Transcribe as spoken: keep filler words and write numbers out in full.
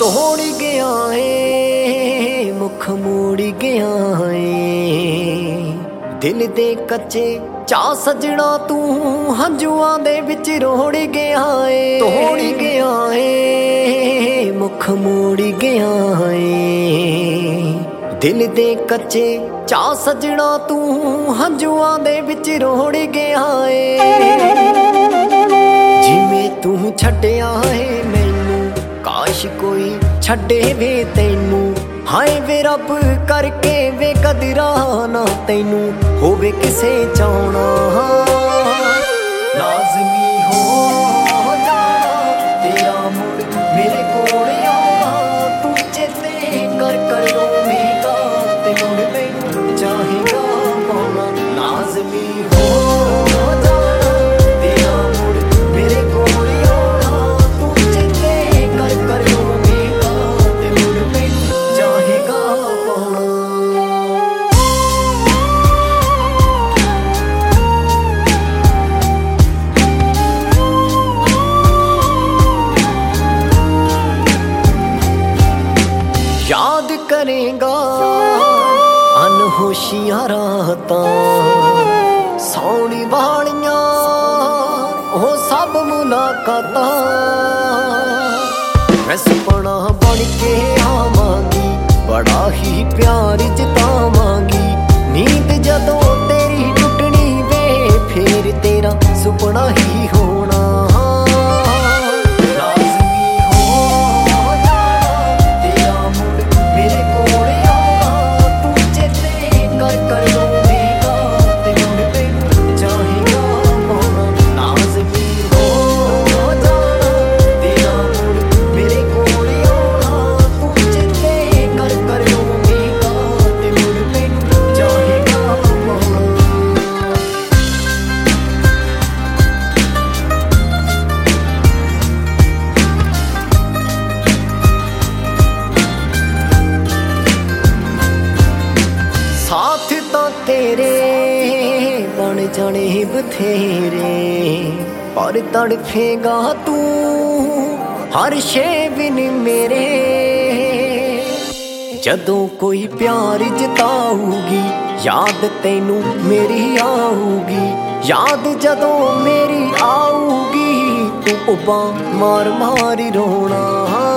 ਤੋੜ ਗਿਆ ਏ ਮੁਖ ਮੋੜ ਗਿਆ ਏ ਦਿਲ ਦੇ ਕੱਚੇ ਚਾਹ ਸਜਣਾ ਤੂੰ ਹੰਝੂਆਂ ਦੇ ਵਿੱਚ ਰੋੜ ਗਿਆ ਏ ਤੋੜ ਗਿਆ ਏ ਮੁਖ ਮੋੜ ਗਿਆ ਏ ਦਿਲ ਦੇ ਕੱਚੇ ਚਾਹ ਸਜਣਾ ਤੂੰ ਹੰਝੂਆਂ ਦੇ ਵਿੱਚ ਰੋੜ ਗਿਆ ਏ ਜਿਵੇਂ ਤੂੰ ਛੱਡਿਆ ਏ ਮੈਨੂੰ ਕਾਸ਼ ਕੋਈ ਛੱਡੇ ਵੇ ਤੈਨੂੰ ਹਾਏ ਵੇ ਰੱਬ ਕਰਕੇ ਵੇ ਕਦਰਾਂ ਨਾ ਤੈਨੂੰ ਹੋਵੇ ਕਿਸੇ ਚਾਹਣਾ ਲਾਜ਼ਮੀ ਹੋ ਜਾਣਾ ਤੇਰਾ ਮੁੜ ਮੇਰੇ ਕੋਲ ਆਉਣਾ ਤੂੰ ਚੇਤੇ ਕਰ ਕਰ ਰੋਵੇਂਗਾ ਤੇ ਮੁੜ ਮੈਨੂੰ ਚਾਹੇਗਾ ਪਾਉਣਾ ਲਾਜ਼ਮੀ ਹੋ याद करेगा अनहोशियां रातां सौनी वालियां ओ सब मुलाकातां मैं सुपना बन के आवांगी बड़ा ही प्यार जतावांगी नींद जदों तेरी टुटनी वे फिर तेरा सुपना ही होना साथ तो तेरे बन जाने बथेरे पर तड़फेगा तू हर शे बिन मेरे जदों कोई प्यार जताऊगी याद तैनू मेरी आऊगी याद जदों मेरी आऊगी तू उबा मार मार रोना